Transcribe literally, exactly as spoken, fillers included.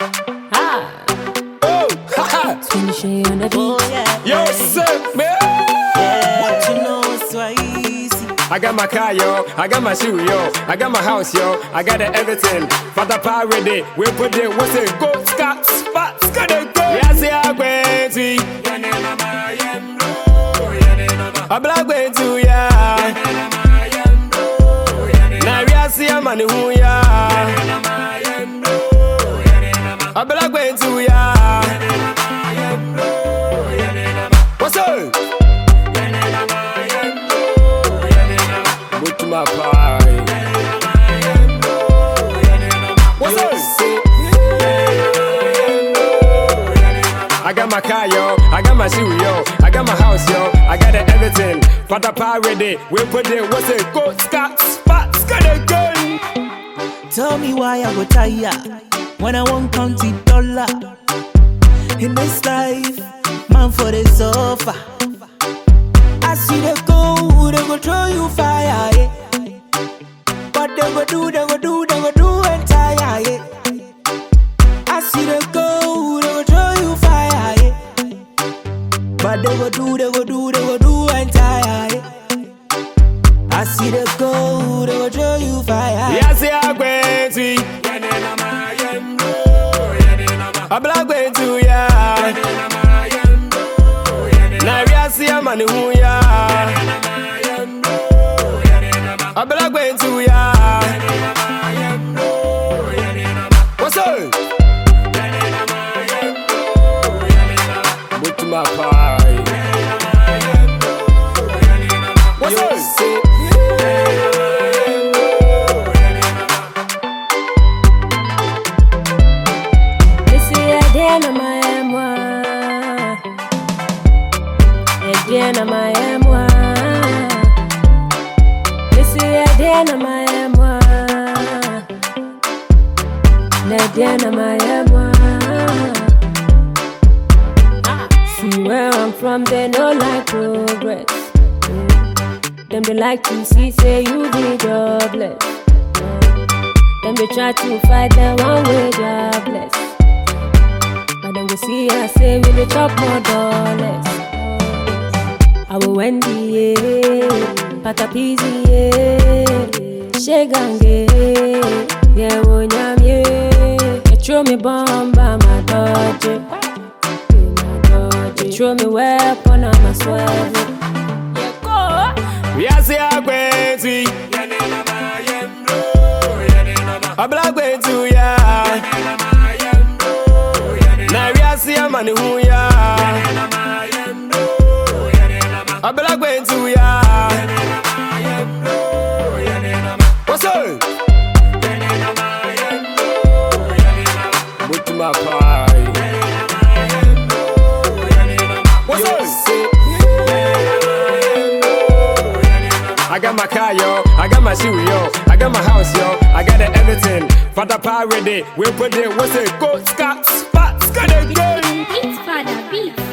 Ah. Oh, haha. Swing on the beat. Oh, yeah. Yo, sir, man. Yeah, what you know is so easy. I got my car, yo. I got my shoe, yo. I got my house, yo. I got the everything. Father Power ready. We put it. What's it? Go, Scott, spot, Scott, and go. Yes, yeah, Gwenty. A black way to ya. Now we are seeing money who ya. A black way to ya. What's up? Go to my party. What's up? I got my car, yo. I got my shoe, yo. I got my house, yo. I got the everything. Father Power ready. We put it. What's it? Go, Scott, spot, Scott, and gun. Tell me why I go tire when I won't count it dollar. In this life, man for the sofa. I see they go, they go throw you fire, yeah. But they go do, they go do, they go do entire, yeah. I see they go, they go throw you fire, yeah. But they go do, they go do, they go do entire, yeah. I see they go, they go throw you fire. Yes, yeah, Gwenty. A black way to ya. Now we are seeing money who ya. A black way to ya. What's up? Go to my party. What's up? Diana my M one. This is Diana my M one. Diana my M one. See where I'm from, they no like progress. Mm. Them they like to see say you be jobless. Mm. Them they try to fight them one way jobless. But then we see us say we dey chop more dollars. Awo Wendy, yeah, Patapizi, yeah, Shegange, yeah, Wonyamye, Etro me bomba, my dodge, my dodge, Etro me weapon, I'm a swerve. Yeah, go! We are seeing Gwenty. A black way to ya. Now we are seeing money who ya. A black way to ya. What's up? Go to my party. What's up? I got my car, yo. I got my shoe, yo. I got my house, yo. I got the everything. Father Power ready. We put it. What's it? Go, Scott, spot, Scott, and gun. It's Father Beat.